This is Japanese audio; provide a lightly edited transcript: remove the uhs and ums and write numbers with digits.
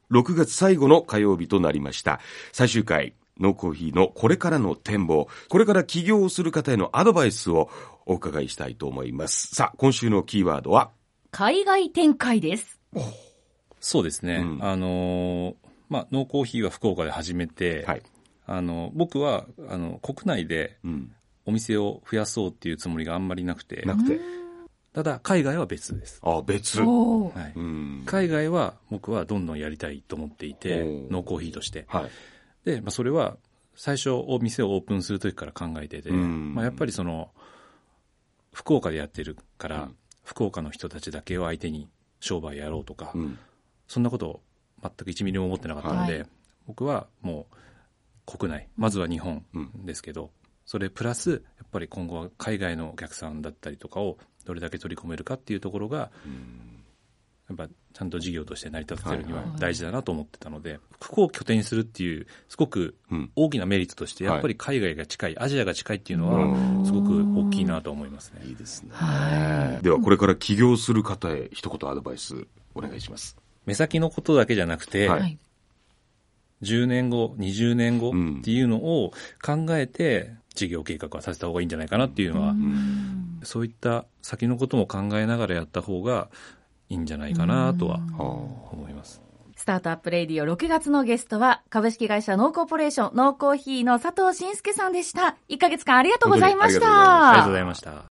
6月最後の火曜日となりました。最終回、ノーコーヒーのこれからの展望、これから起業をする方へのアドバイスをお伺いしたいと思います。さあ、今週のキーワードは海外展開です。 そうですね。ノーコーヒーは福岡で始めて、はい、僕は国内でお店を増やそうっていうつもりがあんまりなくて、ただ海外は別です。 別、 はい、海外は僕はどんどんやりたいと思っていて、ノーコーヒーとして、はい、で、それは最初お店をオープンする時から考えてて、やっぱりその福岡でやってるから、福岡の人たちだけを相手に商売やろうとか、そんなことを全く1ミリも思ってなかったので、はい、僕はもう国内、まずは日本ですけど、それプラスやっぱり今後は海外のお客さんだったりとかをどれだけ取り込めるかっていうところが、やっぱちゃんと事業として成り立てるには大事だなと思ってたので、ここを拠点にするっていうすごく大きなメリットとしてやっぱり海外が近い、アジアが近いっていうのはすごく大きいなと思いますね。 いいですね。ではこれから起業する方へ一言アドバイスお願いします。 目先のことだけじゃなくて、10年後20年後っていうのを考えて事業計画はさせた方がいいんじゃないかなっていうのは、そういった先のことも考えながらやった方がいいんじゃないかなとは思います。 スタートアップレディオ6月のゲストは株式会社ノーコーポレーションノーコーヒーの佐藤信介さんでした。1ヶ月間ありがとうございました。 ありがとうございました。